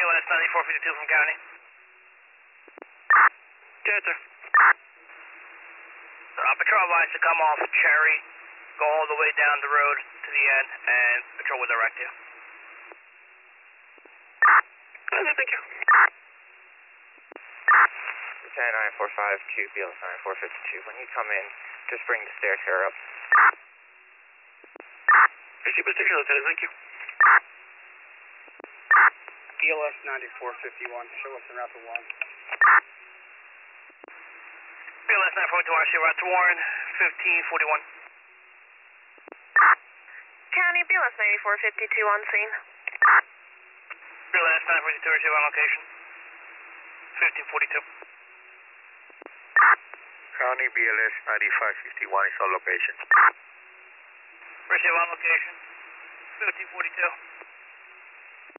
BLS 9452 from County. Chester. Patrol advised to come off Cherry, go all the way down the road to the end, and patrol will direct you. Thank you. 9452, BLS 9452. When you come in, just bring the stair chair up. Receive the station, Lieutenant. Thank you. BLS 9451, show us en route to Warren. BLS 9452, RC route to Warren, 1541. County, BLS 9452 on scene. BLS 9452, receive on location, 1542. County BLS 9551 is on location. Receive on location, 1542.